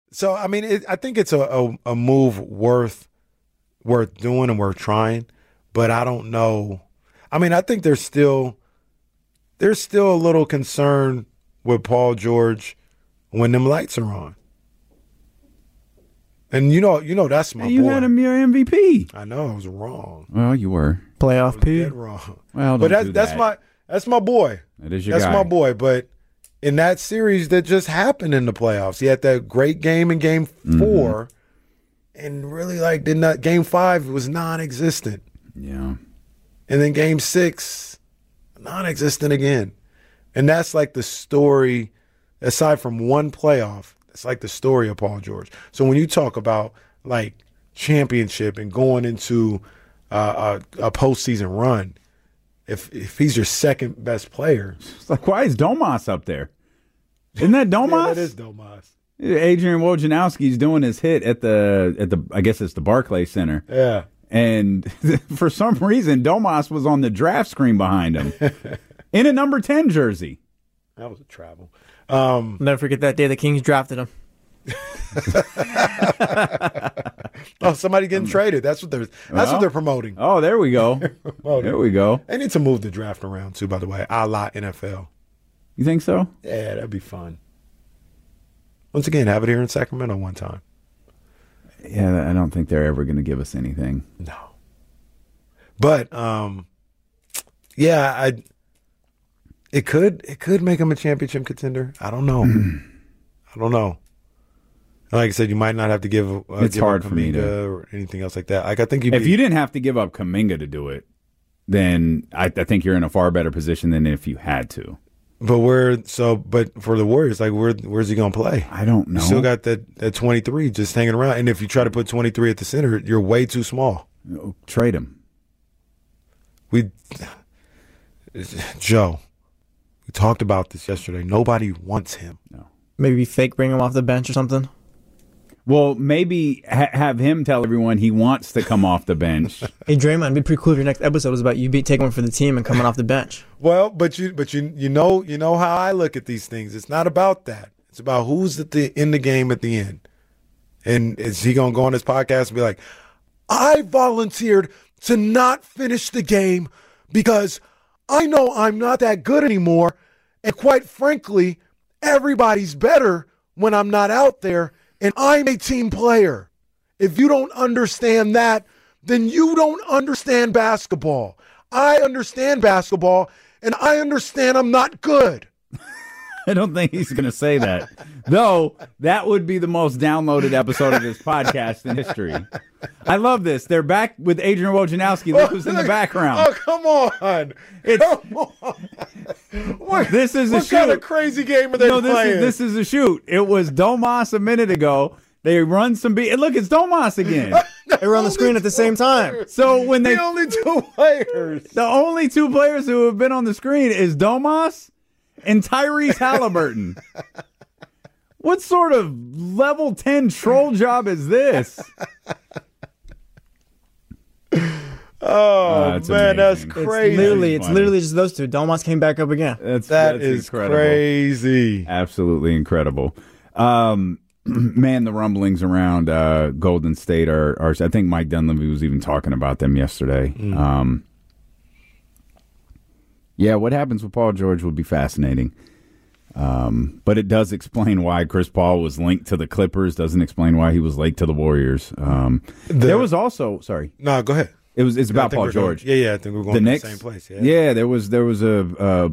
So I mean, I think it's a move worth doing and worth trying, but I don't know. I mean, I think there's still a little concern with Paul George when them lights are on. And you know that's my boy. You had him your MVP. I know I was wrong. Well, you were playoff P. Dead wrong. Well, but that's my boy. That is your guy. That's my boy. But in that series that just happened in the playoffs, he had that great game in Game 4, and really Game 5 was non-existent. Yeah. And then Game 6, non-existent again. And that's like the story, aside from one playoff. It's like the story of Paul George. So when you talk about like championship and going into a postseason run, if he's your second best player, it's like, why is Domas up there? Isn't that Domas? Yeah, that is Domas. Adrian Wojnarowski's doing his hit at the I guess it's the Barclays Center. Yeah, and for some reason Domas was on the draft screen behind him in a number 10 jersey. That was a travel. Never forget that day the Kings drafted him. Oh, somebody getting traded. That's what they're promoting. Oh, there we go. There we go. They need to move the draft around too, by the way, a la NFL. You think so? Yeah, that'd be fun. Once again, have it here in Sacramento one time. Yeah, I don't think they're ever going to give us anything. No. But yeah, it could make him a championship contender. I don't know. I don't know. Like I said, you might not have to give. It's hard for me to, or anything else like that. Like I think if you didn't have to give up Kuminga to do it, then I think you're in a far better position than if you had to. But for the Warriors, like where's he gonna play? I don't know. You still got that 23 just hanging around, and if you try to put 23 at the center, you're way too small. Trade him. Joe, we talked about this yesterday. Nobody wants him. No. Maybe fake bring him off the bench or something. Well, maybe have him tell everyone he wants to come off the bench. Hey, Draymond, it'd be pretty cool if your next episode was about you taking one for the team and coming off the bench. Well, but you know how I look at these things. It's not about that. It's about who's in the game at the end. And is he gonna go on his podcast and be like, I volunteered to not finish the game because I know I'm not that good anymore, and quite frankly, everybody's better when I'm not out there. And I'm a team player. If you don't understand that, then you don't understand basketball. I understand basketball, and I understand I'm not good. I don't think he's going to say that. Though, that would be the most downloaded episode of this podcast in history. I love this. They're back with Adrian Wojnarowski. Look who's in the background. Oh, come on. This is a shoot. What kind of crazy game are they playing? This is a shoot. It was Domas a minute ago. They run some beat. And look, it's Domas again. They were on the screen at the same time. So when the only two players. The only two players who have been on the screen is Domas and Tyrese Halliburton. What sort of level 10 troll job is this? Oh, man, that's crazy. It's literally just those two. Domas came back up again. That is incredible. Crazy. Absolutely incredible. Man, the rumblings around Golden State are I think Mike Dunleavy was even talking about them yesterday. Yeah, what happens with Paul George will be fascinating. But it does explain why Chris Paul was linked to the Clippers. Doesn't explain why he was linked to the Warriors. There was also No, go ahead. It's about Paul George. I think we're going to the same place. Yeah, there was a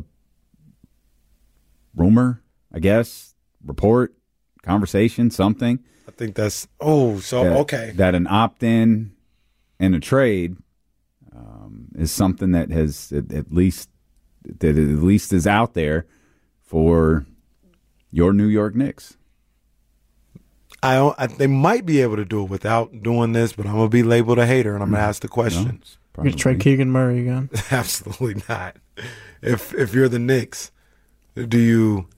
rumor, I guess, report, conversation, something. I think that's okay. That an opt-in and a trade is something that has at least is out there for your New York Knicks. They might be able to do it without doing this, but I'm going to be labeled a hater, and I'm going to ask the question. You're going to trade Keegan Murray again? Absolutely not. If you're the Knicks, do you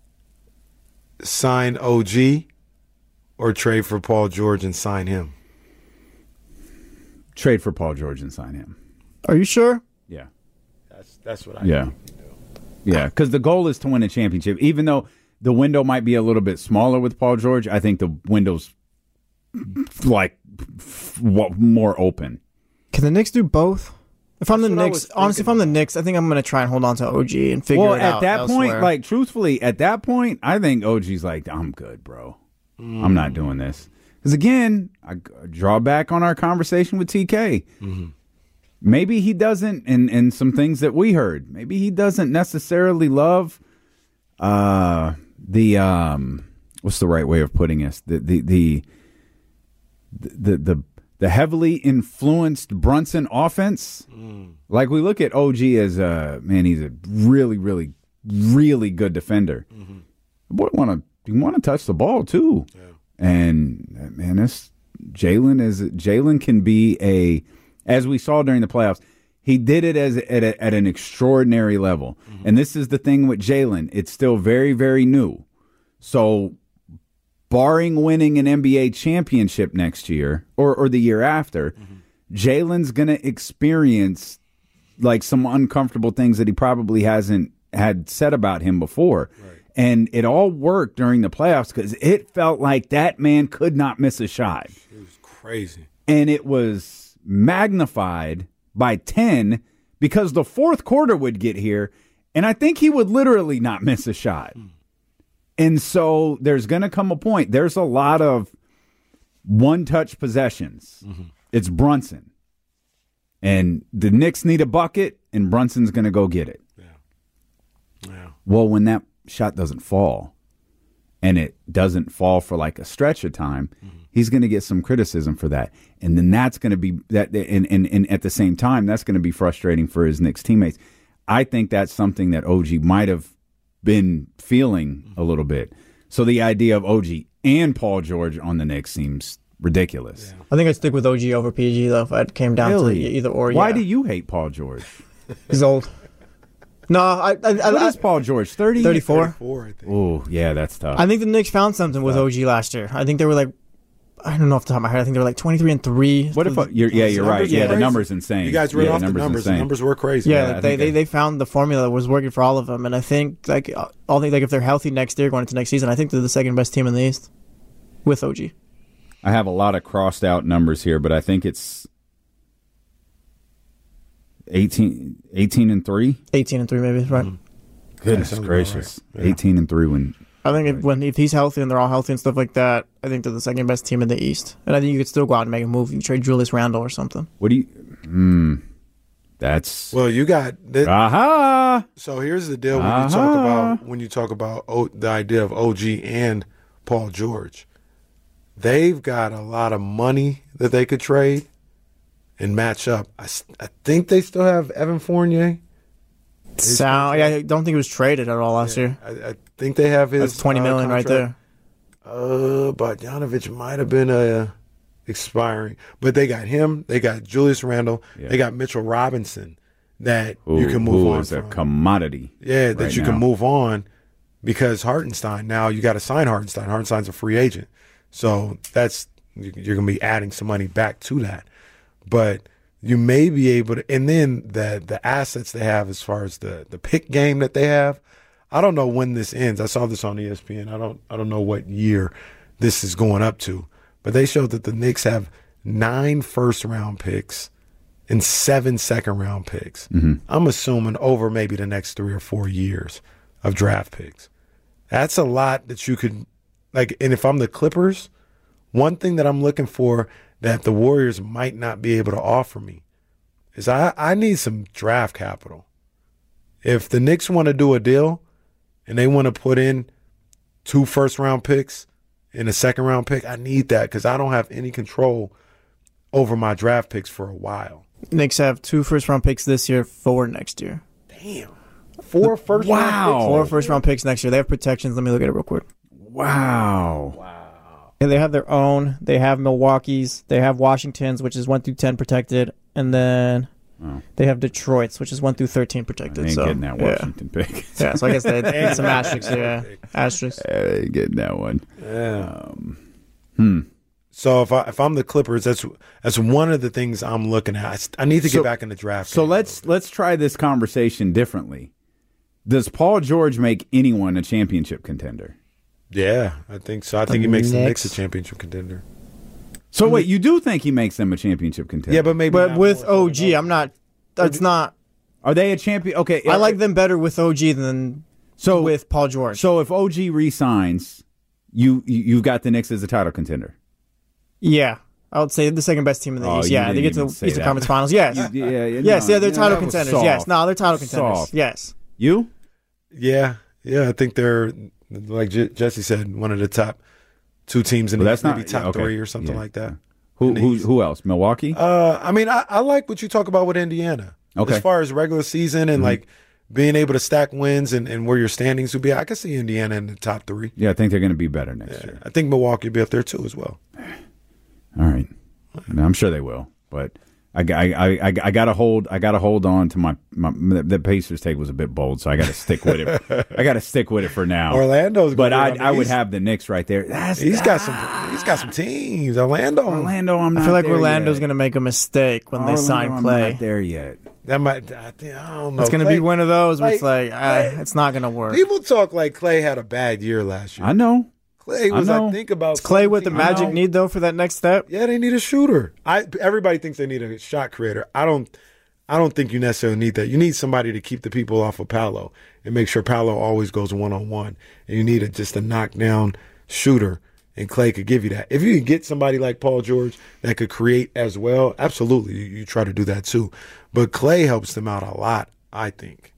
sign OG or trade for Paul George and sign him? Trade for Paul George and sign him. Are you sure? Yeah. That's what I think. Yeah, because the goal is to win a championship, even though the window might be a little bit smaller with Paul George. I think the window's like more open. Can the Knicks do both? If I'm the That's what I Knicks, was honestly, if I'm the Knicks, I think I'm going to try and hold on to OG and figure it out. Well, at that point, elsewhere. like truthfully, at that point, I think OG's like, I'm good, bro. I'm not doing this. Because again, I draw back on our conversation with TK. Maybe he doesn't, and some things that we heard. Maybe he doesn't necessarily love the what's the right way of putting this? The heavily influenced Brunson offense. Like we look at OG as he's a really, really, really good defender. The boy want to touch the ball too. Yeah. And man, Jalen can be as we saw during the playoffs. He did it at an extraordinary level. And this is the thing with Jalen. It's still very, very new. So barring winning an NBA championship next year or the year after, Jalen's going to experience like some uncomfortable things that he probably hasn't had said about him before. Right. And it all worked during the playoffs because it felt like that man could not miss a shot. It was crazy. And it was magnified by 10 because the fourth quarter would get here, and I think he would literally not miss a shot. And so there's going to come a point. There's a lot of one-touch possessions. It's Brunson. And the Knicks need a bucket, and Brunson's going to go get it. Yeah. Well, when that shot doesn't fall, and it doesn't fall for like a stretch of time, he's going to get some criticism for that. And then that's going to be that, and at the same time, that's going to be frustrating for his Knicks teammates. I think that's something that OG might have been feeling a little bit. So the idea of OG and Paul George on the Knicks seems ridiculous. I think I'd stick with OG over PG though if it came down to either or. Why do you hate Paul George? He's old. No, What is Paul George? 30? 34. 34, I think. Oh, yeah, that's tough. I think the Knicks found something with OG last year. I think they were like, I don't know off the top of my head. I think they were like 23-3. What if? You're right. Yeah, the number's insane. You guys read off the numbers. Insane. The numbers were crazy. Yeah, they found the formula that was working for all of them, and I think like if they're healthy next year going into next season, I think they're the second best team in the East with OG. I have a lot of crossed out numbers here, but I think it's 18 and 3. 18-3 maybe, right? Goodness gracious, right. 18 and 3 when. I think if he's healthy and they're all healthy and stuff like that, I think they're the second best team in the East. And I think you could still go out and make a move. You trade Julius Randle or something. What do you? That's well, you got. Aha! So here's the deal when you talk about the idea of OG and Paul George. They've got a lot of money that they could trade and match up. I think they still have Evan Fournier. I don't think he was traded at all last year. I think they have his. That's $20 million right there. Bogdanovich might have been expiring, but they got him. They got Julius Randle. Yeah. They got Mitchell Robinson that you can move on is from. A commodity. Yeah, that you can move on because Hartenstein. Now you got to sign Hartenstein. Hartenstein's a free agent, so you're going to be adding some money back to that, but. You may be able to, and then the assets they have as far as the pick game that they have. I don't know when this ends. I saw this on ESPN. I don't know what year this is going up to, but they showed that the Knicks have 9 first-round picks and 7 second-round picks. I'm assuming over maybe the next 3 or 4 years of draft picks. That's a lot that you could like. And if I'm the Clippers, one thing that I'm looking for that the Warriors might not be able to offer me is I need some draft capital. If the Knicks want to do a deal and they want to put in 2 first-round picks and a second-round pick, I need that because I don't have any control over my draft picks for a while. Knicks have 2 first-round picks this year, 4 next year. Damn. 4 first-round picks? 4 first-round picks next year. They have protections. Let me look at it real quick. Wow. Yeah, they have their own. They have Milwaukee's. They have Washington's, which is 1 through 10 protected, and then they have Detroit's, which is 1 through 13 protected. I ain't getting that Washington pick. Yeah, so I guess they had some asterisks. Yeah, asterisks. I ain't getting that one. Yeah. So if I'm the Clippers, that's one of the things I'm looking at. I need to get back in the draft. So let's try this conversation differently. Does Paul George make anyone a championship contender? Yeah, I think so. I think he makes the Knicks a Knicks? championship contender. So wait, you do think he makes them a championship contender? Yeah, but maybe But not with more OG, so. I'm not. That's not. Are they a champion? Okay, I like them better with OG than with Paul George. So if OG resigns, you've got the Knicks as a title contender. Yeah, I would say the second best team in the Oh, East. you Yeah, they didn't get to even the say Eastern that. Conference Finals. Yes. Yes, no, they're title that was contenders. soft. Yes. No, they're title contenders. Soft. Yes. You? Yeah. I think they're, like Jesse said, one of the top 2 teams in Well, the that's maybe not- top yeah, okay. 3 or something Yeah. like that. Who else? Milwaukee? I mean, I like what you talk about with Indiana. Okay. As far as regular season and like being able to stack wins and where your standings would be, I could see Indiana in the top 3. Yeah, I think they're going to be better next year. I think Milwaukee will be up there too as well. All right, I'm sure they will, but I got to hold on to my the Pacers take was a bit bold, so I got to stick with it. I got to stick with it for now. Orlando's, but gonna be- I would have the Knicks right there. He's got some teams. Orlando. I'm not. I feel like there Orlando's yet. going to make a mistake when they sign I'm Clay. not there yet. That might. I don't know. It's going to Clay- be one of those where it's Clay- like, it's not going to work. People talk like Clay had a bad year last year. I know. Clay was, know. I think, about. Is Clay what the 17. Magic need, though, for that next step? Yeah, they need a shooter. Everybody thinks they need a shot creator. I don't think you necessarily need that. You need somebody to keep the people off of Paolo and make sure Paolo always goes 1-on-1. And you need just a knockdown shooter, and Clay could give you that. If you can get somebody like Paul George that could create as well, absolutely, you try to do that too. But Clay helps them out a lot, I think.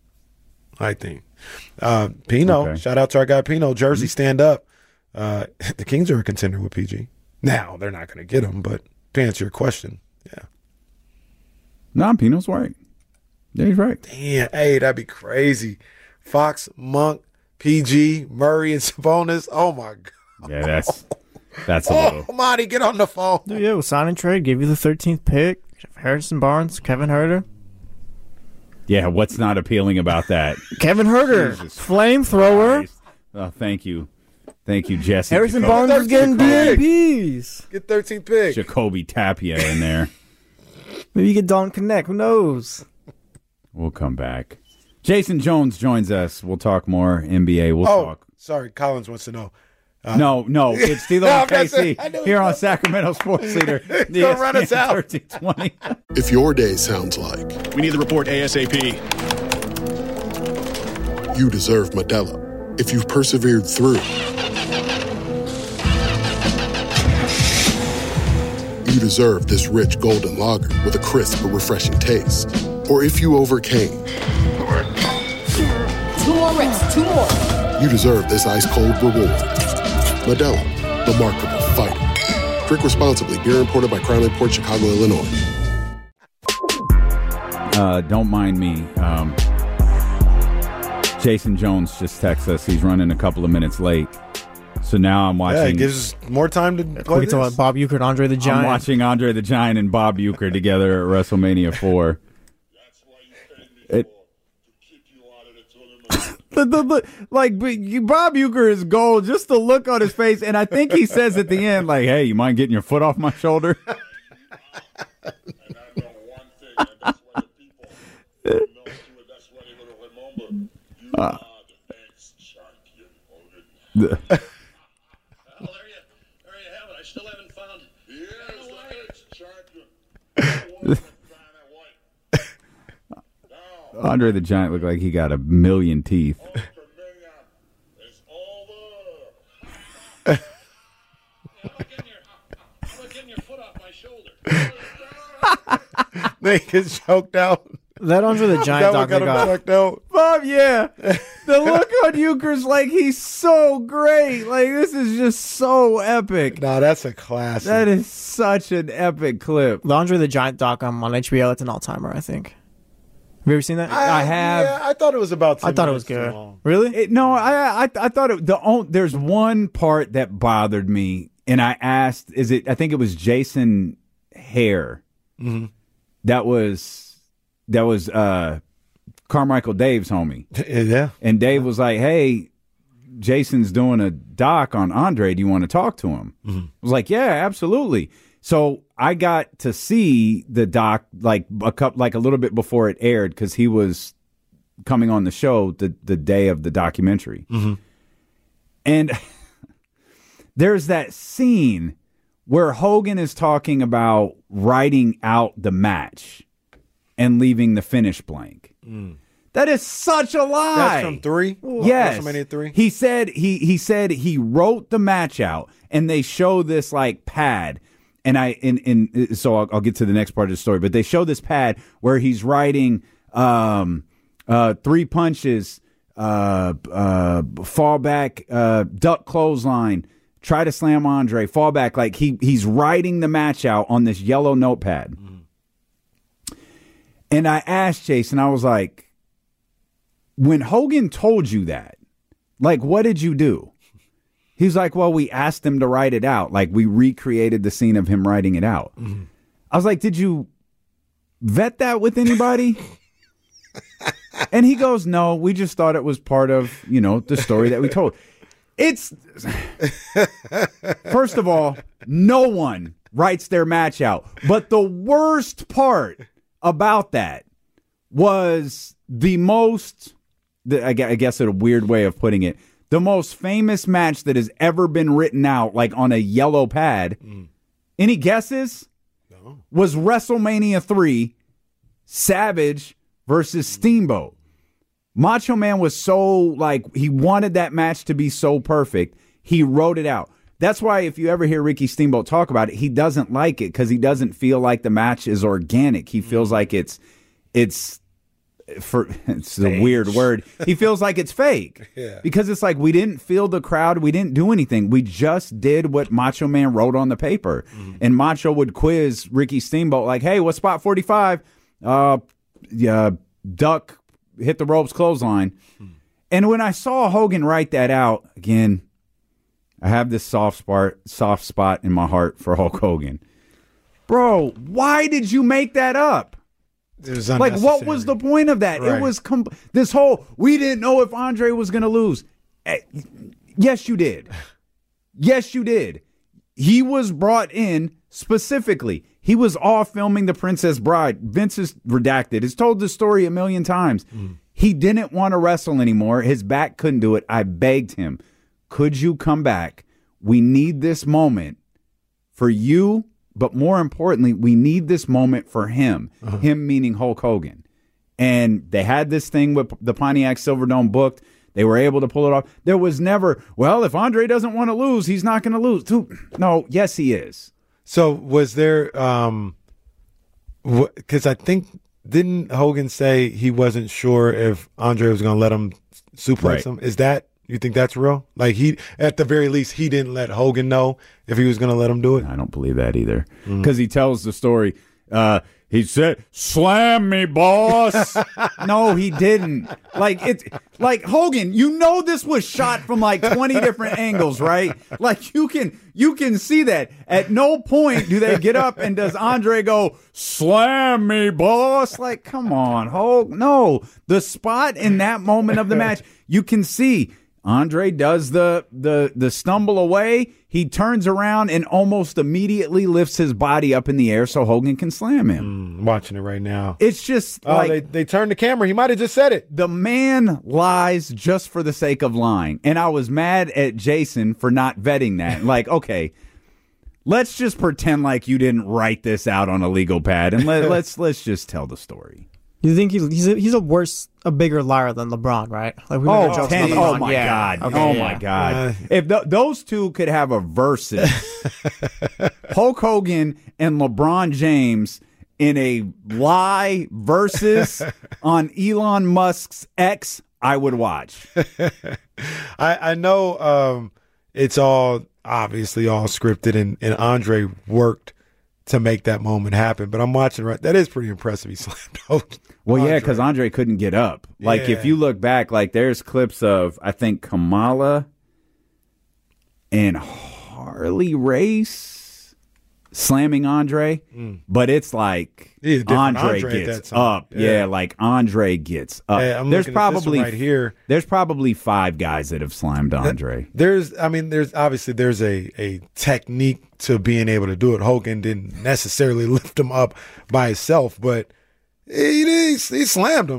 Pino, Okay. shout out to our guy Pino. Jersey, stand up. The Kings are a contender with PG. Now, they're not going to get him, but to answer your question, yeah. No, Pino's right. Yeah, he's right. Damn, hey, that'd be crazy. Fox, Monk, PG, Murray, and Sabonis. Oh, my God. Yeah, that's a little. Oh, Monty, get on the phone. Dude, yeah, with sign and trade, give you the 13th pick. Harrison Barnes, Kevin Herter. Yeah, what's not appealing about that? Kevin Herter, Jesus flamethrower. Christ. Oh, thank you, Jesse. Harrison Jacoby, Barnes is getting 13th pick. DMPs. Get 13th pick. Jacoby Tapia in there. Maybe you get Dalton Connect. Who knows? We'll come back. Jason Jones joins us. We'll talk more NBA. We'll Oh, talk. sorry. Collins wants to know. No, it's Stilo No, and I'm not saying- Casey I know here it's on not- Sacramento Sports Leader. Don't run us out. 1320. If your day sounds like We need the report ASAP. you deserve Modelo, if you've persevered through, you deserve this rich golden lager with a crisp but refreshing taste. Or if you overcame, 2 more reps, 2 more. you deserve this ice cold reward. Modelo, the mark of a fighter. Drink responsibly. Beer imported by Crown Port Chicago, Illinois. Don't mind me. Jason Jones just texted us. He's running a couple of minutes late. So now I'm watching. Yeah, it gives us more time to We play can talk this. about Bob Uecker and Andre the I'm Giant. watching Andre the Giant and Bob Uecker together at WrestleMania 4. It, Bob Uecker is gold. Just the look on his face, and I think he says at the end, like, "Hey, you mind getting your foot off my shoulder?" And I know one thing, and that's why the people know to it, that's why they're going to remember. You are the ex-champion, Hogan. Well, there you have it. I still haven't found. Yes, the ex-champion. The one with China White. Now, Andre the Giant looked like he got a million teeth. Ultra Mania is over. How about getting your foot off my shoulder? They get choked out. That Andre the That Giant one doc got they him got. choked out. Bob, yeah. The look on Euchre's like he's so great. Like, this is just so epic. Nah, that's a classic. That is such an epic clip. The Andre the Giant doc on HBO, it's an all-timer, I think. Have you ever seen that? I have. Yeah, I thought it was about 10 I thought it was minutes too good. long. Really? No, I thought it. There's one part that bothered me, and I asked, I think it was Jason Hare. Mm-hmm. That was Carmichael Dave's homie, Yeah. and Dave was like, "Hey, Jason's doing a doc on Andre. Do you want to talk to him?" I was like, "Yeah, absolutely." So I got to see the doc like a little bit before it aired because he was coming on the show the day of the documentary. And there's that scene where Hogan is talking about writing out the match and leaving the finish blank. That is such a lie. That's from 3? Yes. WrestleMania 3? He said he wrote the match out, and they show this like pad. And so I'll get to the next part of the story, but they show this pad where he's writing 3 punches, fall back, duck clothesline, try to slam Andre, fall back. Like he's writing the match out on this yellow notepad. And I asked Jason, I was like, when Hogan told you that, like, what did you do? He's like, well, we asked him to write it out. Like, we recreated the scene of him writing it out. I was like, did you vet that with anybody? And he goes, no, we just thought it was part of, the story that we told. It's, first of all, no one writes their match out. But the worst part about that was the most, I guess a weird way of putting it, the most famous match that has ever been written out, like on a yellow pad. Any guesses? No. Was WrestleMania 3, Savage versus Steamboat. Macho Man was so, like, he wanted that match to be so perfect, he wrote it out. That's why if you ever hear Ricky Steamboat talk about it, he doesn't like it because he doesn't feel like the match is organic. He feels like it's a weird word. He feels like it's fake. Yeah. Because it's like we didn't feel the crowd. We didn't do anything. We just did what Macho Man wrote on the paper. And Macho would quiz Ricky Steamboat like, hey, what's spot 45? Duck, hit the ropes, clothesline. And when I saw Hogan write that out, again, I have this soft spot in my heart for Hulk Hogan. Bro, why did you make that up? It was like, what was the point of that? Right. It was this whole, we didn't know if Andre was going to lose. Yes, you did. Yes, you did. He was brought in specifically. He was off filming The Princess Bride. Vince is redacted. He's told the story a million times. He didn't want to wrestle anymore. His back couldn't do it. I begged him, could you come back? We need this moment for you. But more importantly, we need this moment for him, him meaning Hulk Hogan. And they had this thing with the Pontiac Silverdome booked. They were able to pull it off. There was never, well, if Andre doesn't want to lose, he's not going to lose. No, yes, he is. So was there, because I think, didn't Hogan say he wasn't sure if Andre was going to let him suplex him? Is that, you think that's real? Like, he, at the very least, he didn't let Hogan know if he was going to let him do it? I don't believe that either. Because he tells the story. He said, slam me, boss. No, he didn't. Like Hogan, this was shot from like 20 different angles, right? Like you can see that. At no point do they get up and does Andre go, slam me, boss? Like, come on, Hulk. No, the spot in that moment of the match, you can see Andre does the stumble away. He turns around and almost immediately lifts his body up in the air so Hogan can slam him. Watching it right now. It's just they turned the camera. He might have just said it. The man lies just for the sake of lying. And I was mad at Jason for not vetting that. Like, okay, let's just pretend like you didn't write this out on a legal pad and let's just tell the story. You think he's a bigger liar than LeBron, right? Like we oh, jokes 10, about LeBron. oh my God. Okay, oh my God. If those two could have a versus, Hulk Hogan and LeBron James in a lie versus on Elon Musk's X, I would watch. I know it's all obviously all scripted and Andre worked to make that moment happen. But I'm watching right. That is pretty impressive. He slammed Hogan. Well, yeah, because Andre couldn't get up. Like, if you look back, like, there's clips of, I think, Kamala and Harley Race slamming Andre. But it's like Andre gets up. Yeah, like, Andre gets up. Hey, there's probably right here. There's probably 5 guys that have slammed Andre. There's obviously a technique to being able to do it. Hogan didn't necessarily lift him up by himself, but he slammed him.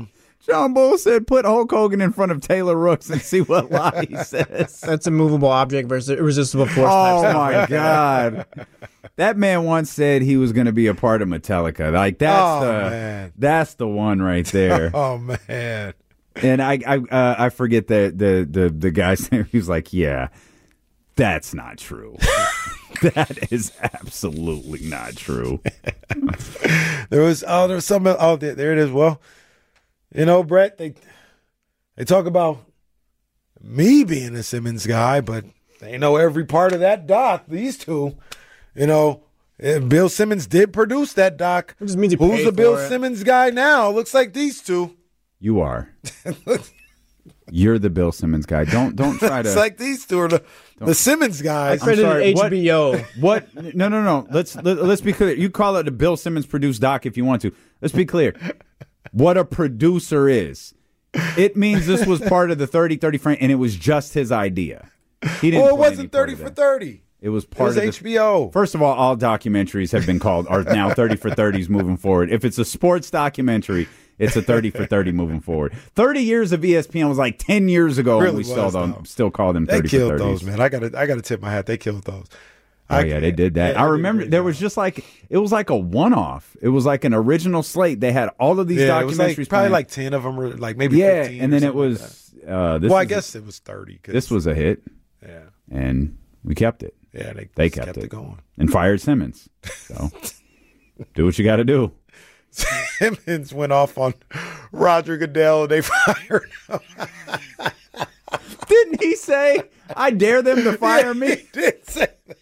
John Bull said, put Hulk Hogan in front of Taylor Rooks and see what lie he says. That's a movable object versus irresistible force. Oh, type stuff. my God. That man once said he was going to be a part of Metallica. Like, that's the one right there. Oh, man. And I forget the guy's name. He was like, yeah, that's not true. That is absolutely not true. There was something. Oh, there it is. Well, Brett, they talk about me being a Simmons guy, but they know every part of that doc. These two, Bill Simmons did produce that doc. It just means he Who's paid the Bill for it. Simmons guy now? Looks like these two. You are. You're the Bill Simmons guy. Don't try to. It's like these two are the Simmons guys. Credited sorry, what? HBO. What? No. Let's be clear. You call it a Bill Simmons produced doc if you want to. Let's be clear. What a producer is. It means this was part of the 30-30 frame, and it was just his idea. He didn't. Well, it play any wasn't part 30 of for that. 30. It was It part was of the HBO. First of all documentaries have been are now 30 for 30s moving forward. If it's a sports documentary, it's a 30 for 30 moving forward. 30 years of ESPN was like 10 years ago Really when we was, still called them They 30 killed for 30s. those, man. I gotta tip my hat. They killed those. Oh, yeah, they did that. Yeah, I they did a remember great there job. was just like, it was like a one-off. It was like an original slate. They had all of these Yeah, it was documentaries. like, probably playing. like 10 of them, or like maybe yeah, 15. and or then it something like was, that. this Well, I was guess it was 30. 'Cause, this was a hit, yeah, and we kept it. yeah. They just kept it going. and fired Simmons. So do what you got to do. Simmons went off on Roger Goodell, and they fired him. Didn't he say, I dare them to fire me? He did say that.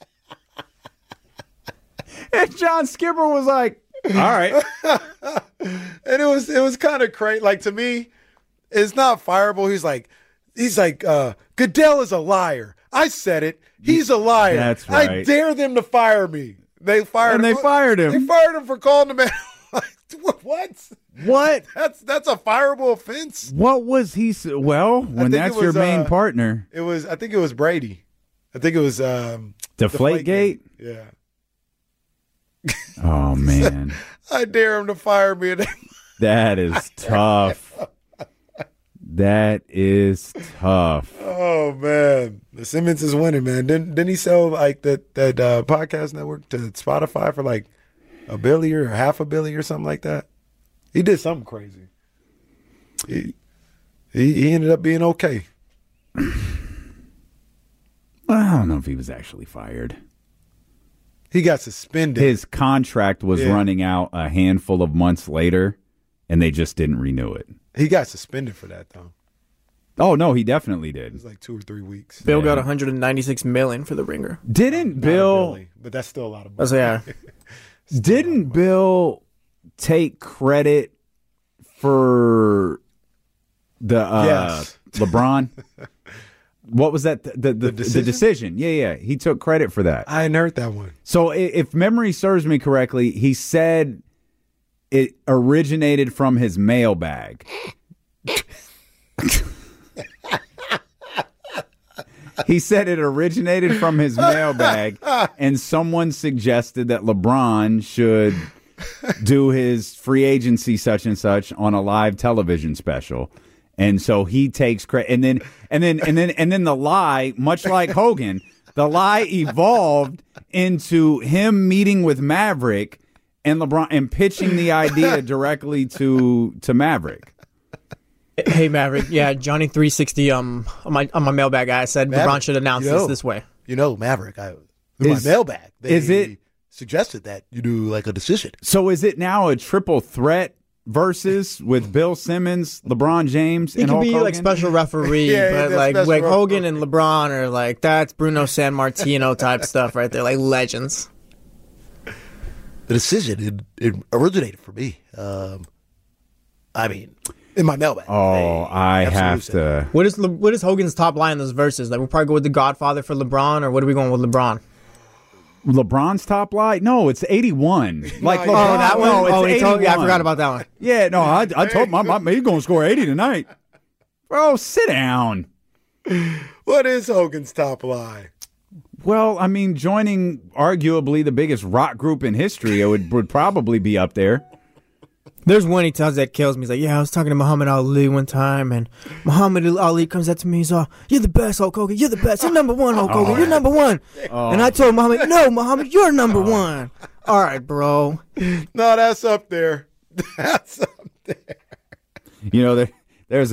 And John Skipper was like, all right. And it was kind of crazy. Like, to me, it's not fireable. He's like, Goodell is a liar. I said it. He's a liar. That's I right. dare them to fire me. They fired And him. they fired him. They fired him for calling the man. Like, what? What? That's a fireable offense. What was he? Well, when think that's it your was, main partner. I think it was Brady. I think it was Deflategate? Yeah. Oh, man. I dare him to fire me. That is tough. That is tough. Oh man, the Simmons is winning, man. Didn't he sell like that podcast network to Spotify for like $1 billion or $500 million or something like that? He did something crazy. He ended up being okay. Well, I don't know if he was actually fired. He got suspended. His contract was Yeah. running out a handful of months later, and they just didn't renew it. He got suspended for that though. Oh, no, he definitely It did. was like 2 or 3 weeks. Bill got $196 million for the Ringer. Didn't Not Bill... really, but that's still a lot of money. That's yeah. Didn't Bill take credit for the Yes. LeBron? What was that? The decision? decision. Yeah. He took credit for that. I hadn't heard that one. So if memory serves me correctly, he said it originated from his mailbag. He said it originated from his mailbag, and someone suggested that LeBron should do his free agency such and such on a live television special. And so he takes credit, and then the lie, much like Hogan, the lie evolved into him meeting with Maverick and LeBron and pitching the idea directly to Maverick. Hey Maverick, yeah, Johnny 360 on my mailbag guy said Maverick, LeBron should announce this way. Maverick, in Is- my mailbag, is it- suggested that you do like a decision. So is it now a triple threat versus with Bill Simmons, LeBron James, He and could Hulk be Hogan? like special referee, Yeah, but that's like special Hogan referee. and LeBron are like that's Bruno San Martino type stuff right there, like legends. The decision it originated for me. In my mailbag. Oh, I absolutely have said to. What is Hogan's top line in those verses? Like we'll probably go with the Godfather for LeBron, or what are we going with LeBron? LeBron's top line? No, it's 81. Like No, LeBron, that one? no, it's Oh, he 81. told, yeah, I forgot about that one. Yeah, no, I told my he's going to score 80 tonight. Bro, sit down. What is Hogan's top line? Well, I mean, joining arguably the biggest rock group in history, it would probably be up there. There's one he tells that kills me. He's like, yeah, I was talking to Muhammad Ali one time, and Muhammad Ali comes up to me. He's all, you're the best, Hulk Hogan. You're the best. You're number one, Hulk Hogan. You're number one. And I told Muhammad, no, Muhammad, you're number one. All right, bro. No, that's up there. That's up there. You know, there's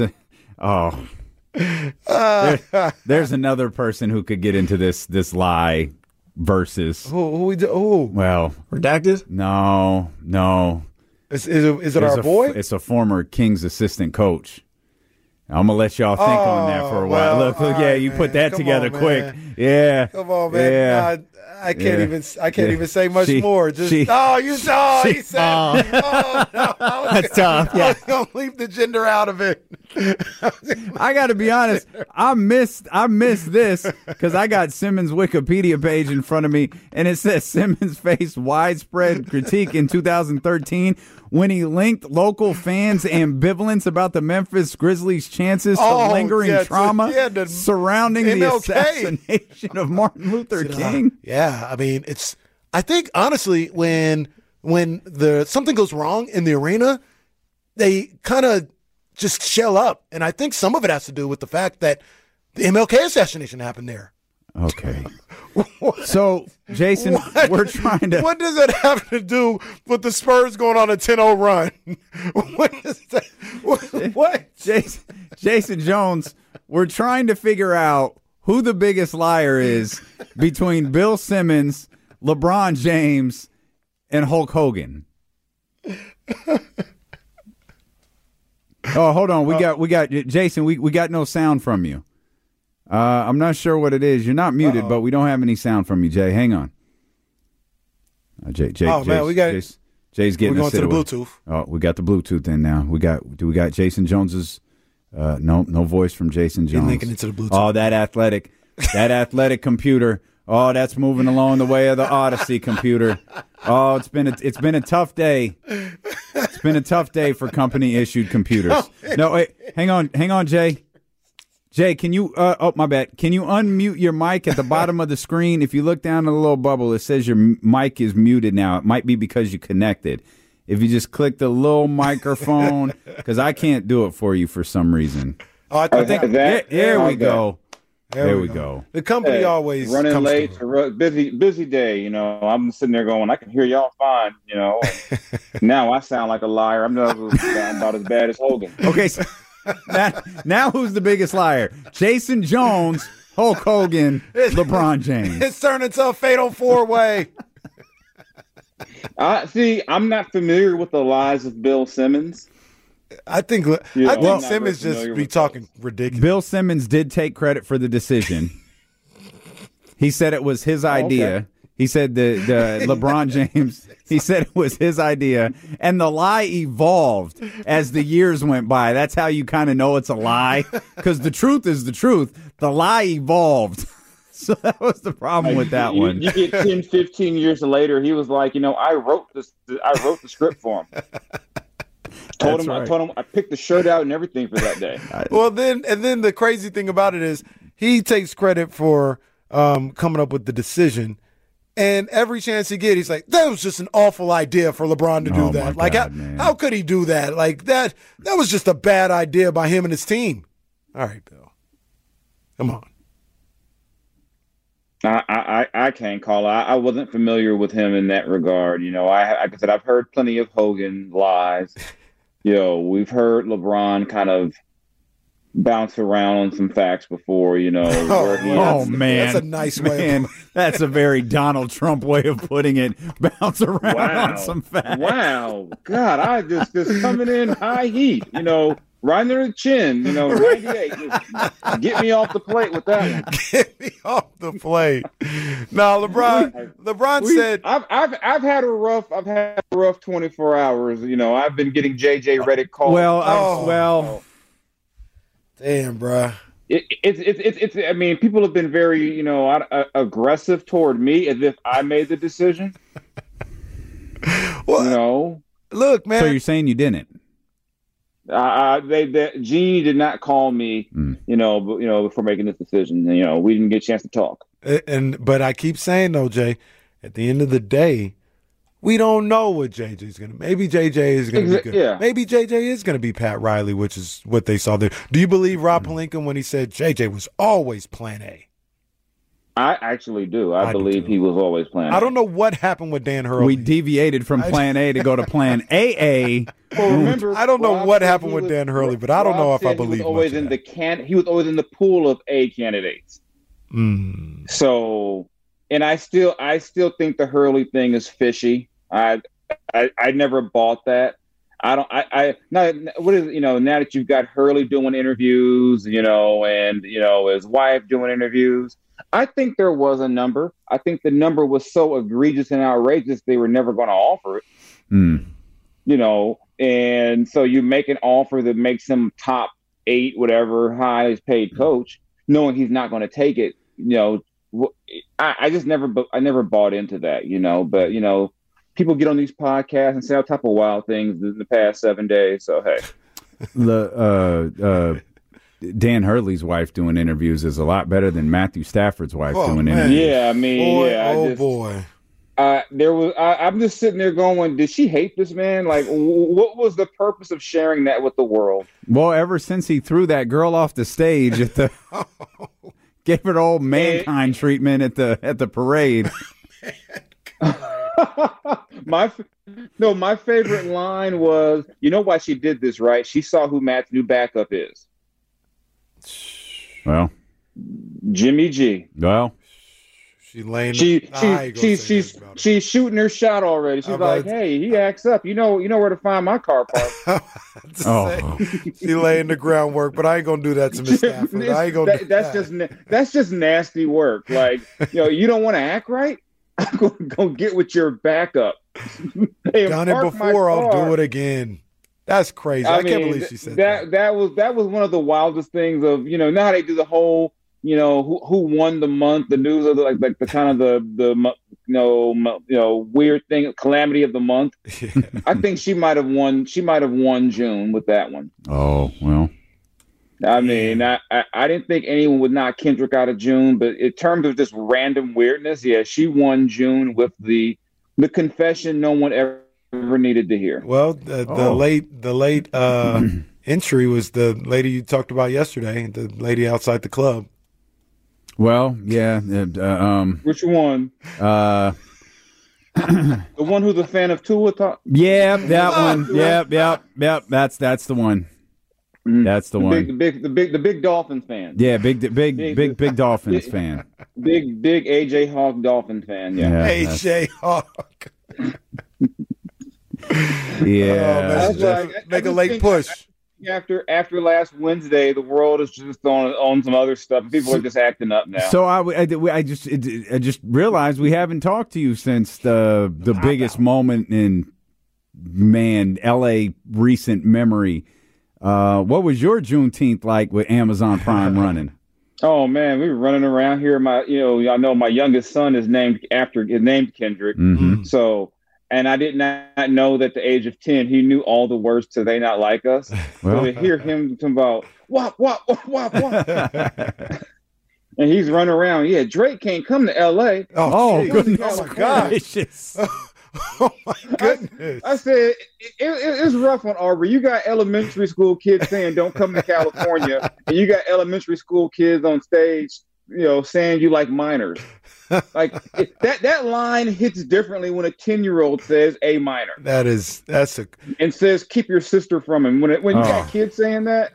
another person who could get into this lie versus. Who? Well, Redacted? no. Is it our boy? It's a former Kings assistant coach. I'm gonna let y'all think on that for a while. well, Look, all yeah, right, you man. put that Come together on, quick. man. Yeah. Come on, man. Yeah. Nah, I can't Yeah. even say much She- more. Just she- he said. No, That's tough. I Yeah. was gonna leave the gender out of it. I got to be honest. I missed this because I got Simmons' Wikipedia page in front of me, and it says Simmons faced widespread critique in 2013 when he linked local fans' ambivalence about the Memphis Grizzlies' chances to lingering trauma surrounding the MLK. assassination of Martin Luther King. Yeah, I mean, I think honestly, when something goes wrong in the arena, they kind of just shell up, and I think some of it has to do with the fact that the MLK assassination happened there. Okay. So, Jason, we're trying to. What does that have to do with the Spurs going on a 10-0 run? What is that? What? Jason Jones, we're trying to figure out who the biggest liar is between Bill Simmons, LeBron James, and Hulk Hogan. Oh, hold on. We got Jason. We got no sound from you. I'm not sure what it is. You're not muted, but we don't have any sound from you, Jay. Hang on. Jay's getting We're going us to the away. Bluetooth. Oh, we got the Bluetooth in now. We got Jason Jones's no voice from Jason Jones. linking it to the Bluetooth. Oh, that athletic computer. Oh, that's moving along the way of the Odyssey computer. Oh, it's been a tough day. It's been a tough day for company issued computers. No, wait, hang on, Jay. Jay, can you my bad. Can you unmute your mic at the bottom of the screen? If you look down at the little bubble, it says your mic is muted now. It might be because you connected. If you just click the little microphone, because I can't do it for you for some reason. Oh, I think There we go. There we go. The company always running comes late, through. busy day. You know, I'm sitting there going, I can hear y'all fine. You know, now I sound like a liar. I'm about as bad as Hogan. Okay, so now who's the biggest liar? Jason Jones, Hulk Hogan, LeBron James. It's turned into a fatal four-way. See, I'm not familiar with the lies of Bill Simmons. I think I'm not Simmons real just familiar be with talking ridiculous. Bill Simmons did take credit for the decision. He said it was his idea. Okay. He said the LeBron James, he said it was his idea. And the lie evolved as the years went by. That's how you kind of know it's a lie. Because the truth is the truth. The lie evolved. So that was the problem with that one. You get 10, 15 years later, he was like, I wrote the script for him. Told him I picked the shirt out and everything for that day. Well, then the crazy thing about it is he takes credit for coming up with the decision, and every chance he gets, he's like, "That was just an awful idea for LeBron to do that. My God, man. how could he do that? Like that was just a bad idea by him and his team." All right, Bill, come on. I can't call it. I wasn't familiar with him in that regard. You know, like I said, I've heard plenty of Hogan lies. We've heard LeBron kind of bounce around on some facts before, where he man. That's a nice way. Man, that's a very Donald Trump way of putting it. Bounce around on some facts. Wow. God, I just coming in high heat, right under the chin, 98. Just get me off the plate with that one. Get me off the plate. Now, LeBron said, I've had a rough 24 hours. I've been getting JJ Redick calls. Well, damn, bruh. It's. I mean, people have been very, aggressive toward me as if I made the decision. Well, look, man. so you're saying you didn't? Jeannie did not call me, before making this decision. We didn't get a chance to talk. But I keep saying though, Jay, at the end of the day, We don't know what JJ's going to. Maybe JJ is going to be good. Yeah. Maybe JJ is going to be Pat Riley, which is what they saw there. Do you believe Rob Pelinka when he said JJ was always Plan A? I actually do. I do believe too. he was always Plan A. I don't know what happened with Dan Hurley. We deviated from Plan A to go to Plan AA. Well, remember, I don't know Rob what said happened he with was- Dan Hurley, but I don't know Rob if I said believe he was always much of in that. He was always in the pool of A candidates. So, and I still think the Hurley thing is fishy. I never bought that. Now what is now that you've got Hurley doing interviews, and his wife doing interviews. I think there was a number. I think the number was so egregious and outrageous they were never going to offer it. And so you make an offer that makes him top 8, whatever, highest paid coach, knowing he's not going to take it. I just never bought into that. But people get on these podcasts and say all type of wild things in the past 7 days. So hey, Dan Hurley's wife doing interviews is a lot better than Matthew Stafford's wife doing man. interviews. yeah, I mean, Boy, yeah, boy. I'm just sitting there going, did she hate this man? Like, what was the purpose of sharing that with the world? Well, ever since he threw that girl off the stage at the gave her old mankind treatment at the parade. My favorite line was, you know why she did this, right? She saw who Matt's new backup is. Well, Jimmy G. well, She laying. She's shooting her shot already. She's like, hey, he acts up. You know where to find my car park. She laying the groundwork, but I ain't gonna do that to Miss Stafford. I ain't gonna. That's just nasty work. Like, you don't want to act right. I'm gonna go get with your backup. Hey, done it park my before. I'll car. do it again. That's crazy. I can't believe she said that. That was one of the wildest things of now how they do the whole who won the month, the news of the kind of the weird thing, calamity of the month. I think she might have won June with that one. oh well. I mean, I didn't think anyone would knock Kendrick out of June, but in terms of just random weirdness, yeah, she won June with the confession no one ever needed to hear. Well, the late entry was the lady you talked about yesterday, the lady outside the club. Well, yeah. Which one? The one who's a fan of Tua? Yeah, that one. Yep. That's the one. That's the one. The big Dolphins fan. Yeah, big Dolphins fan. Big AJ Hawk Dolphin fan. Yeah. AJ Hawk. Yeah. Make a late push. After last Wednesday, the world is just on some other stuff. People are just acting up now. So I just realized we haven't talked to you since the biggest moment in LA recent memory. What was your Juneteenth like with Amazon Prime running? Oh man, we were running around here. I know my youngest son is named Kendrick. Mm-hmm. So, and I did not know that at the age of 10, he knew all the words to "They Not Like Us." Well. So to hear him talking about wop wop wop wop wop, and he's running around. Yeah, Drake can't come to L.A. Oh, geez. goodness Oh my God. gracious. Oh my goodness. I said it's rough on Aubrey. You got elementary school kids saying don't come to California, and you got elementary school kids on stage, saying you like minors. Like that line hits differently when a 10-year-old says a minor. And says keep your sister from him. When you got kids saying that,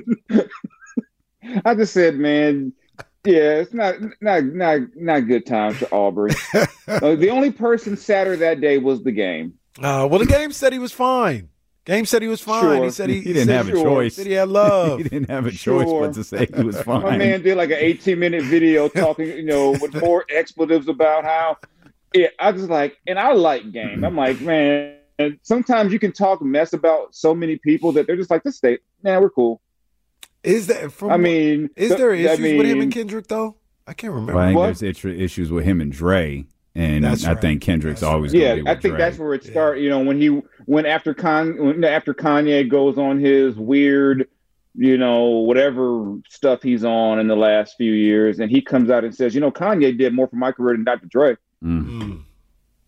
I just said, man. Yeah, it's not good times for Aubrey. The only person sadder that day was the game. Well, the game said he was fine. Game said he was fine. Sure. He said he didn't have a choice. He said he had love. He didn't have a choice but to say he was fine. My man did like an 18-minute video talking, with more expletives about how. Yeah, I was like, and I like Game. I'm like, man, sometimes you can talk mess about so many people that they're just like, this state, we're cool. Is there issues with him and Kendrick though? I can't remember. Well, I think there's issues with him and Dre, and I think Kendrick's always going to be with I think Dre. that's where it started. When after Kanye goes on his weird, whatever stuff he's on in the last few years, and he comes out and says, Kanye did more for my career than Dr. Dre. Mm.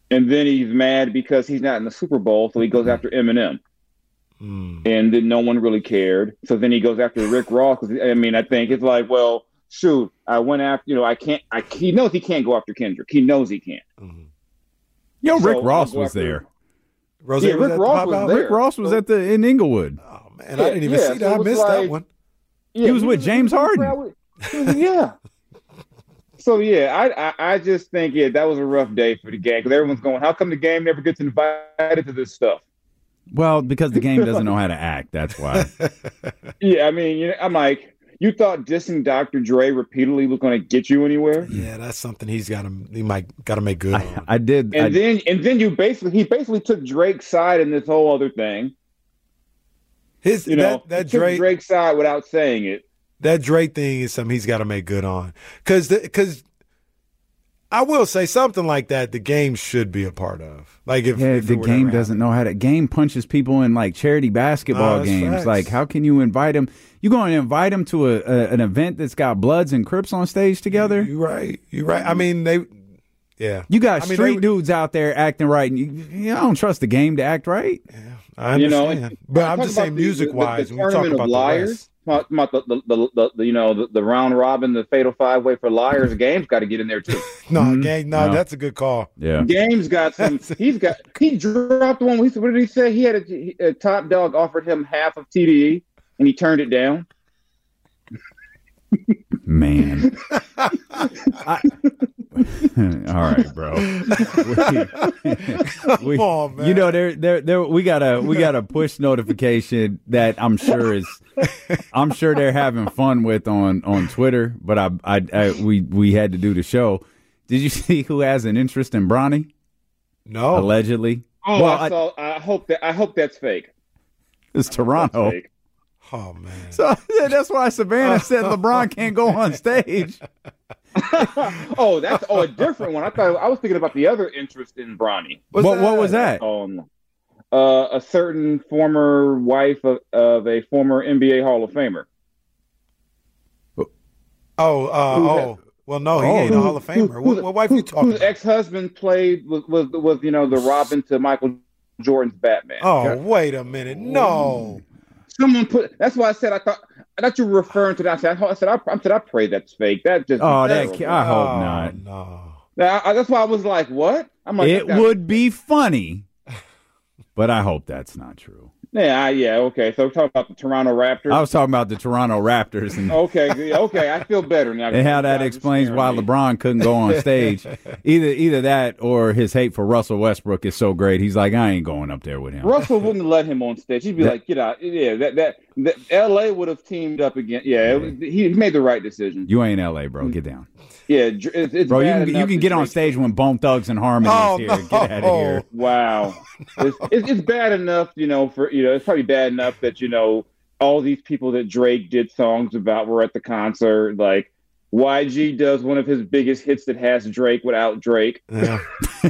And then he's mad because he's not in the Super Bowl, so he goes after Eminem. And then no one really cared. So then he goes after Rick Ross. I mean, I think it's like, well, shoot, I went after, I can't, he knows he can't go after Kendrick. He knows he can't. Yo, So Rick Ross I'll go was after- there. Rose Yeah, was Rick at the Ross pop was out? there. Rick Ross was in Inglewood. Oh man, I didn't even Yeah, see so that. I it was missed that like- one. Yeah, He was with James Harden. Yeah. So yeah, I just think that was a rough day for the game because everyone's going, how come the game never gets invited to this stuff? Well, because the game doesn't know how to act. That's why. Yeah, I mean, I'm like, you thought dissing Dr. Dre repeatedly was going to get you anywhere? Yeah, that's something he might got to make good on. I did. And then he basically took Drake's side in this whole other thing. His He that took Drake Drake's side without saying it. that Drake thing is something he's got to make good on. Because I will say something like that. The game should be a part of. Like if the it were game to doesn't know how to. Game punches people in like charity basketball that's games. facts. Like, how can you invite them? You going to invite them to an event that's got Bloods and Crips on stage together? You're right. I mean yeah. You got I mean, street dudes out there acting right, and you don't trust the game to act right. I understand. and- but I'm talk just saying, about music wise, the when we talk tournament about of the liars. West. Talk about the round robin, the fatal 5-way for liars. Game's got to get in there too. No, No. that's a good call. Yeah. Game's got some. He dropped one. What did he say? He had a Top Dog offered him half of TDE, and he turned it down. Man. All right, bro. Come on, man. You know, there we got a push notification that I'm sure they're having fun with on Twitter, but we had to do the show. Did you see who has an interest in Bronny? No. Allegedly. Oh, Well, I hope that's fake. it's Toronto. That's fake. Oh man. So that's why Savannah said LeBron can't go on stage. Oh, that's a different one. I was thinking about the other interest in Bronny. What was that? A certain former wife of a former NBA Hall of Famer. Well, no, he ain't a Hall of Famer. What wife you talking Whose about? ex-husband played was the Robin to Michael Jordan's Batman. Oh, wait a minute. No. Someone put. That's why I said I thought you were referring to that. I said I pray that's fake. That just. Oh, terrible. I hope not. No. That's why I was like, what? I'm like, It would be funny, but I hope that's not true. Yeah. Okay. So we're talking about the Toronto Raptors. I was talking about the Toronto Raptors and Okay. I feel better now. and how that explains why LeBron couldn't go on stage. Either that or his hate for Russell Westbrook is so great. He's like, I ain't going up there with him. Russell wouldn't let him on stage. He'd be like, get out. Yeah, that LA would have teamed up again. Yeah, he made the right decision. You ain't LA, bro. Get down. Yeah, it's Bro, bad you enough can that get on Drake- stage when Bone Thugs and Harmony is here. Get out of here. Wow, it's bad enough, it's probably bad enough that all these people that Drake did songs about were at the concert. Like YG does one of his biggest hits that has Drake without Drake. Yeah.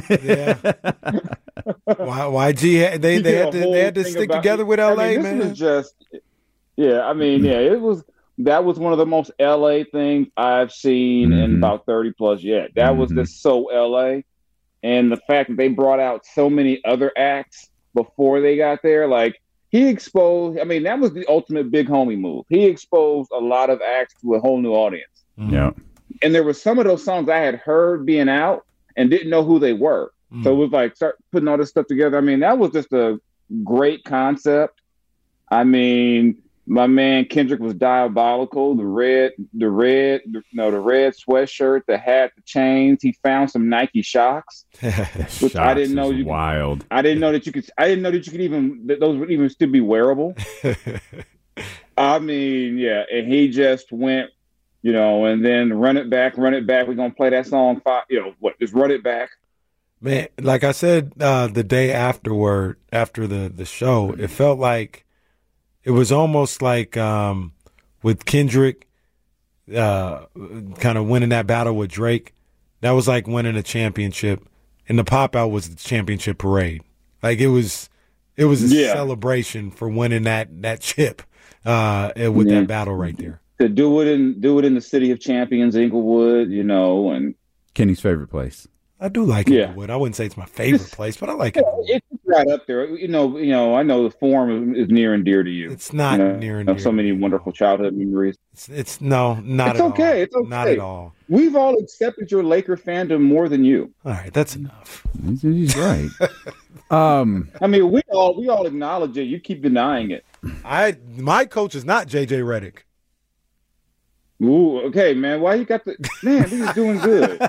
YG they had to stick together with LA, this man. was just, it was. That was one of the most LA things I've seen in about 30 plus years. That was just so LA. And the fact that they brought out so many other acts before they got there, like he exposed, that was the ultimate big homie move. He exposed a lot of acts to a whole new audience. Yeah. And there were some of those songs I had heard being out and didn't know who they were. So it was like, start putting all this stuff together. That was just a great concept. My man Kendrick was diabolical. The red sweatshirt, the hat, the chains. He found some Nike Shocks, which I didn't know. Wild. I didn't know that you could. I didn't know that you could even. That those would even still be wearable. And he just went, and then run it back. We're gonna play that song. Just run it back. Man, like I said, the day after the show, it felt like. It was almost like with Kendrick kind of winning that battle with Drake. That was like winning a championship, and the pop out was the championship parade. Like it was a celebration for winning that chip with that battle right there. To do it in the city of champions, Inglewood, and Kenny's favorite place. I do like Yeah. Inglewood. I wouldn't say it's my favorite place, but I like it. It's right up there. You know. I know the Forum is near and dear to you. It's not near and dear. So many wonderful childhood memories. It's no, not It's at okay. all. It's okay. Not at all. We've all accepted your Laker fandom more than you. All right, that's enough. He's right. I mean, we all acknowledge it. You keep denying it. My coach is not JJ Redick. Ooh, okay, man. Why you got the man? This is doing good.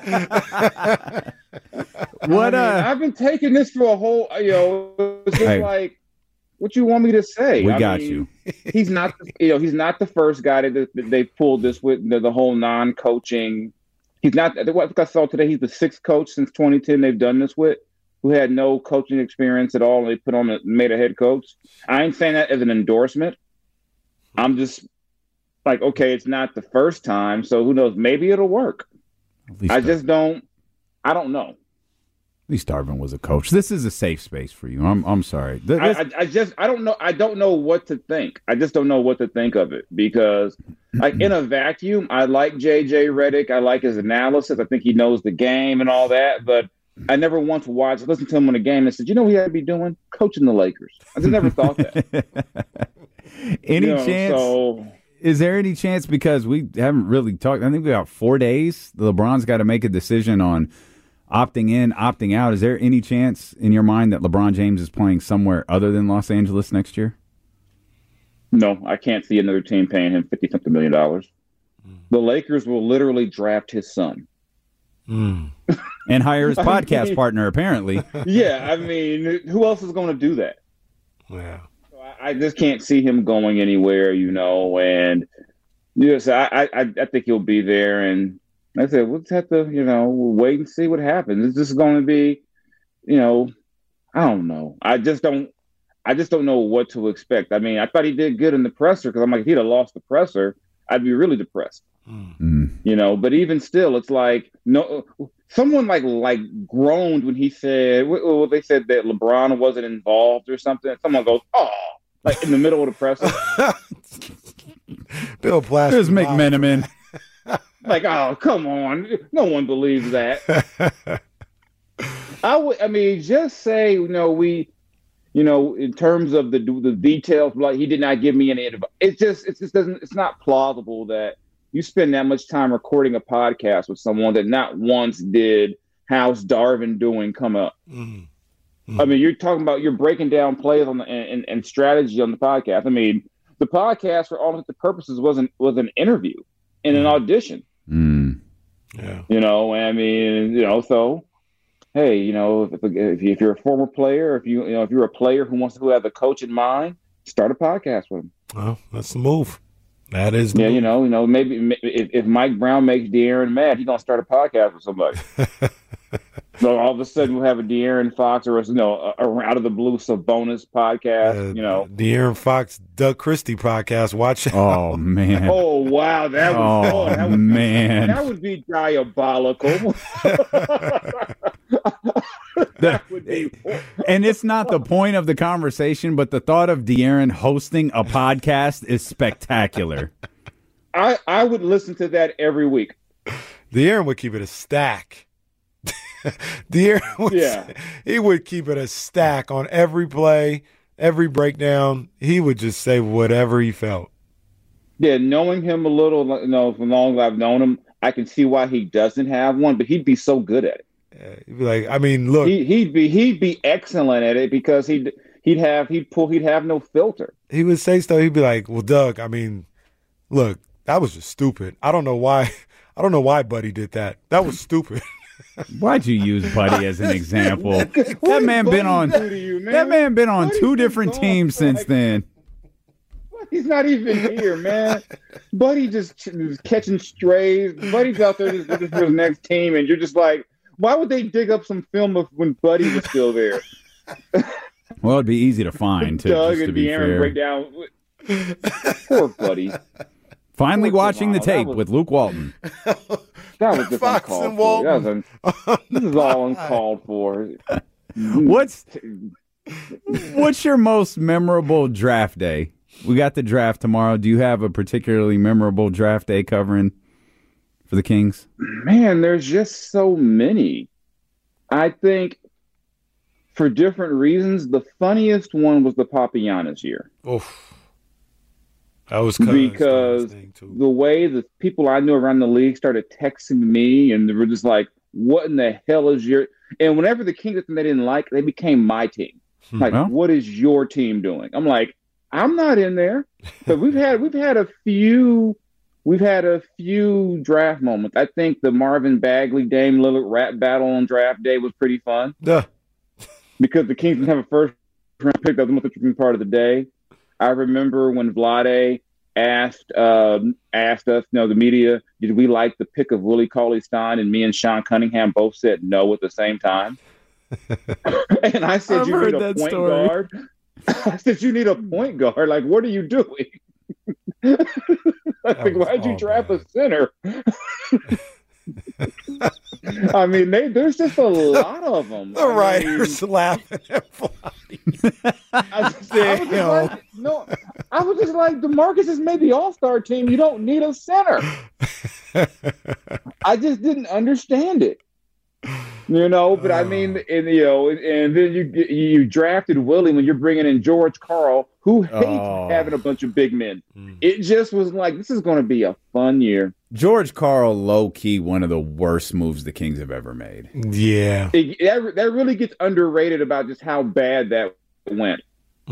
What? I've been taking this for a whole. It's just Hey. like, what you want me to say? We I got mean, you. He's not. He's not the first guy that they pulled this with the whole non-coaching. He's not. What I saw today, he's the sixth coach since 2010 they've done this with, who had no coaching experience at all, and they made a head coach. I ain't saying that as an endorsement. I'm just like, okay, it's not the first time, so who knows? Maybe it'll work. At least, I just don't. I don't know. at least Darvin was a coach. This is a safe space for you. I'm sorry. I don't know. I don't know what to think. I just don't know what to think of it because, like, in a vacuum, I like JJ Redick. I like his analysis. I think he knows the game and all that. But I never once listened to him on a game and said, you know what he had to be doing? Coaching the Lakers. I just never thought that. Any chance? Is there any chance, because we haven't really talked, I think we got 4 days, LeBron's got to make a decision on opting in, opting out. Is there any chance in your mind that LeBron James is playing somewhere other than Los Angeles next year? No, I can't see another team paying him $50-something million. The Lakers will literally draft his son. And hire his podcast partner, apparently. Yeah, I mean, who else is going to do that? Yeah. I just can't see him going anywhere, and yes, I think he'll be there. And like I said, we'll just have to, we'll wait and see what happens. It's just going to be, I don't know. I just don't know what to expect. I mean, I thought he did good in the presser because I'm like, if he'd have lost the presser, I'd be really depressed. But even still, it's like someone like groaned when he said, well, they said that LeBron wasn't involved or something. Someone goes, oh. Like in the middle of the presser. Bill Plaster. There's McMenamin. Like, oh, come on. No one believes that. Just say, in terms of the details, like he did not give me any advice. It's not plausible that you spend that much time recording a podcast with someone that not once did how's Darvin doing come up. I mean, you're breaking down plays on and strategy on the podcast. I mean, the podcast, for all intents and purposes, was an interview and an audition. Yeah. So hey, if you're a former player, if you're a player who has a coach in mind, start a podcast with him. Well, that's the move. That is the Yeah, move. maybe if Mike Brown makes De'Aaron mad, he's gonna start a podcast with somebody. So all of a sudden we'll have a De'Aaron Fox or a out of the blue Sabonis podcast. De'Aaron Fox, Doug Christie podcast. Watch out. Oh man. Oh wow, that was fun. That would be diabolical. That would be. And it's not the point of the conversation, but the thought of De'Aaron hosting a podcast is spectacular. I would listen to that every week. De'Aaron would keep it a stack. He would keep it a stack on every play, every breakdown. He would just say whatever he felt. Yeah, knowing him a little, for long as I've known him, I can see why he doesn't have one, but he'd be so good at it. He'd be like, I mean, look, he'd be excellent at it because he'd have no filter. He would say stuff. He'd be like, well, Doug, I mean, look, that was just stupid. I don't know why Buddy did that. That was stupid. Why'd you use Buddy as an example? That man been on two different teams since then. He's not even here, man. Buddy just catching strays. Buddy's out there just looking for his next team, and you're just like, why would they dig up some film of when Buddy was still there? Well, it'd be easy to find, too. Doug just to and be De'Aaron fair. break down. Poor Buddy. Finally watching the tape with Luke Walton. That was just Fox uncalled and for. Walton. This is all uncalled for. What's your most memorable draft day? We got the draft tomorrow. Do you have a particularly memorable draft day covering for the Kings? Man, there's just so many. I think for different reasons, the funniest one was the Papagiannis year. Oof. That was Because the way the people I knew around the league started texting me, and they were just like, what in the hell is your... And whenever the Kings they didn't like, they became my team. Like, Well. what is your team doing? I'm like, I'm not in there. But we've had a few draft moments. I think the Marvin Bagley Dame Lillard rap battle on draft day was pretty fun Duh. because the Kings didn't have a first round pick. That was the most interesting part of the day. I remember when Vlade asked us, the media, did we like the pick of Willie Cauley-Stein? And me and Sean Cunningham both said no at the same time. And I said, you need a point guard. I said, you need a point guard. Like, what are you doing? I think, why'd you draft a center? I mean, there's just a lot of them. The writers laughing at Vlade. I was just like, DeMarcus is maybe all-star team. You don't need a center. I just didn't understand it. But I mean, and then you drafted Willie when you're bringing in George Karl, who hates having a bunch of big men. It just was like, this is going to be a fun year. George Karl, low-key, one of the worst moves the Kings have ever made. Yeah. That really gets underrated about just how bad that went.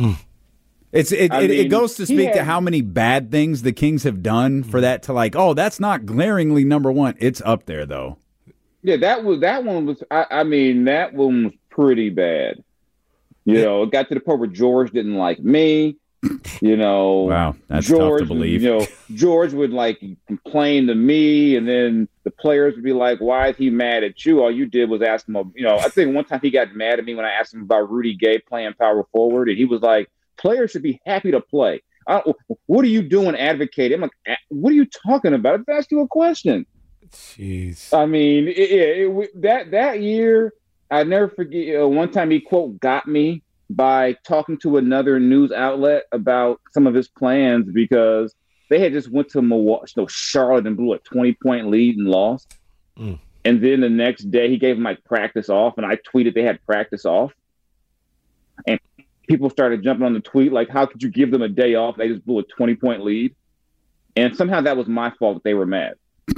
It goes to speak to how many bad things the Kings have done for that to like, that's not glaringly number one. It's up there, though. Yeah, that one was pretty bad. It got to the point where George didn't like me. Wow, that's George, tough to believe. George would like complain to me, and then the players would be like, "Why is he mad at you? All you did was ask him." I think one time he got mad at me when I asked him about Rudy Gay playing power forward, and he was like, "Players should be happy to play. What are you doing advocating?" I'm like, "What are you talking about? I've asked you a question." Jeez. I mean, that year, I never forget. One time he quote got me by talking to another news outlet about some of his plans because they had just went to Charlotte and blew a 20-point lead and lost. And then the next day he gave them like practice off, and I tweeted they had practice off, and people started jumping on the tweet like, "How could you give them a day off? They just blew a 20-point lead," and somehow that was my fault that they were mad.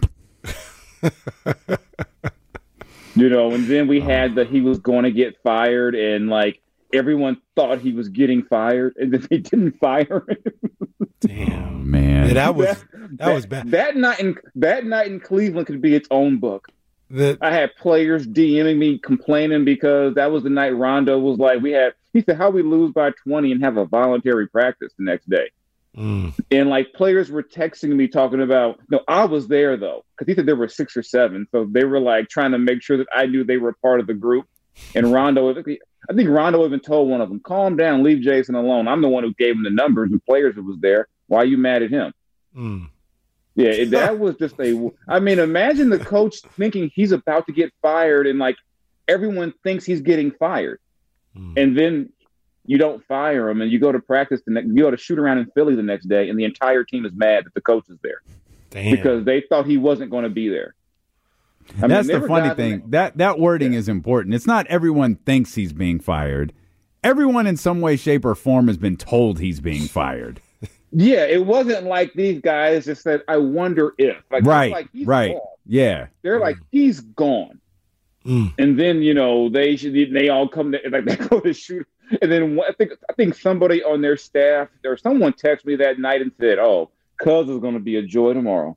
And then we had he was going to get fired, and like everyone thought he was getting fired, and then they didn't fire him. Damn, man, yeah, that was bad. That night in Cleveland could be its own book. I had players DMing me complaining because that was the night Rondo was like, he said, "How we lose by 20 and have a voluntary practice the next day." And like players were texting me talking about, no, I was there though, because he said there were 6 or 7, so they were like trying to make sure that I knew they were part of the group. And Rondo, I think Rondo even told one of them, "Calm down, leave Jason alone. I'm the one who gave him the numbers and players that was there. Why are you mad at him?" Yeah, that was just imagine the coach thinking he's about to get fired, and like everyone thinks he's getting fired, and then you don't fire him, and you go to practice you go to shoot around in Philly the next day, and the entire team is mad that the coach is there. Damn. Because they thought he wasn't going to be there. That's the funny thing. That wording is important. It's not everyone thinks he's being fired. Everyone in some way, shape, or form has been told he's being fired. Yeah, it wasn't like these guys just said, "I wonder if." Like, right. He's Gone. Yeah. They're like, he's gone. And then they all come to, like they go to shoot. And then I think somebody on their staff or someone texted me that night and said, "Oh, Cuz is going to be a joy tomorrow."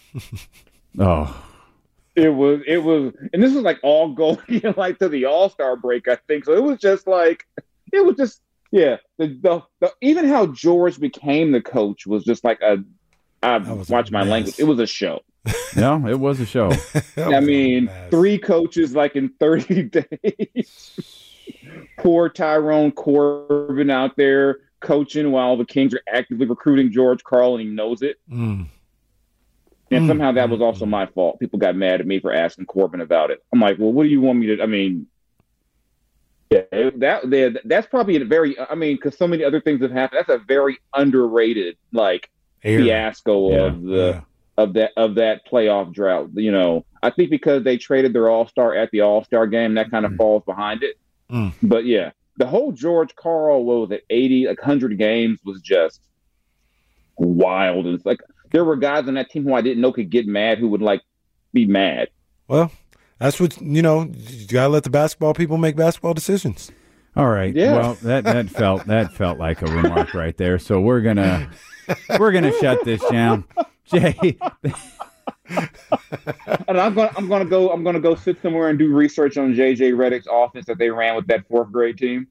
It was, and this was like all going like to the All-Star break, I think. So it was just yeah. The even how George became the coach was just like watch my language. It was a show. No, it was a show. I mean, 3 coaches like in 30 days. Poor Tyrone Corbin out there coaching while the Kings are actively recruiting George Karl, and he knows it. And somehow that was also my fault. People got mad at me for asking Corbin about it. I'm like, well, what do you want me to? I mean, yeah, that's probably a very. I mean, because so many other things have happened. That's a very underrated fiasco of that playoff drought. I think because they traded their All-Star at the All-Star game, that kind of falls behind it. But yeah, the whole George Karl, what was it, 80, 100 games was just wild. It's like there were guys on that team who I didn't know could get mad who would like be mad. Well, that's what, you gotta let the basketball people make basketball decisions. All right. Yeah. Well, that felt like a remark right there. So we're gonna shut this down. Jay. And I'm gonna go sit somewhere and do research on JJ Redick's offense that they ran with that 4th grade team.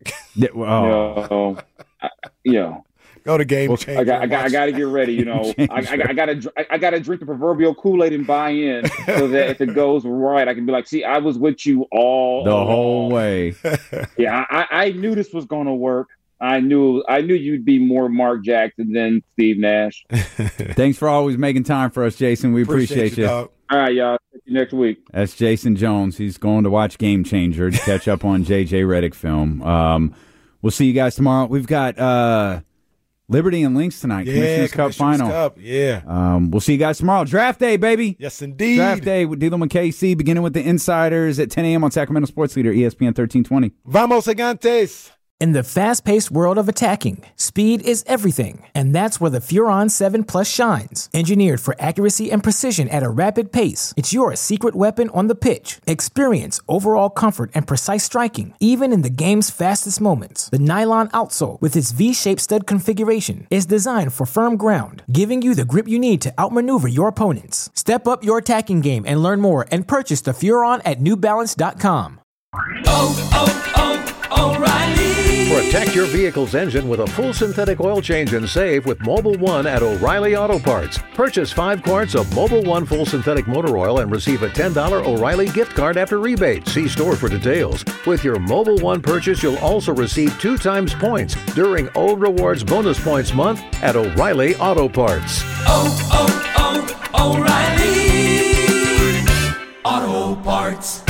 Go to Game Changer. I got to get ready. I got to drink the proverbial Kool-Aid and buy in so that if it goes right, I can be like, see, I was with you all the along. whole way. Yeah, I knew this was going to work. I knew you'd be more Mark Jackson than Steve Nash. Thanks for always making time for us, Jason. We appreciate you. Dog. All right, y'all. See you next week. That's Jason Jones. He's going to watch Game Changer to catch up on J.J. Redick film. We'll see you guys tomorrow. We've got Liberty and Lynx tonight. Commissioner's Cup final. Cup, yeah. We'll see you guys tomorrow. Draft day, baby. Yes, indeed. Draft day with Dylan with KC, beginning with the Insiders at 10 a.m. on Sacramento Sports Leader, ESPN 1320. Vamos, Gigantes. In the fast-paced world of attacking, speed is everything, and that's where the Furon 7 Plus shines. Engineered for accuracy and precision at a rapid pace, it's your secret weapon on the pitch. Experience overall comfort and precise striking, even in the game's fastest moments. The nylon outsole, with its V-shaped stud configuration, is designed for firm ground, giving you the grip you need to outmaneuver your opponents. Step up your attacking game and learn more and purchase the Furon at newbalance.com. O'Reilly. Protect your vehicle's engine with a full synthetic oil change and save with Mobil 1 at O'Reilly Auto Parts. Purchase 5 quarts of Mobil 1 full synthetic motor oil and receive a $10 O'Reilly gift card after rebate. See store for details. With your Mobil 1 purchase, you'll also receive 2 times points during O Rewards Bonus Points Month at O'Reilly Auto Parts. O'Reilly Auto Parts.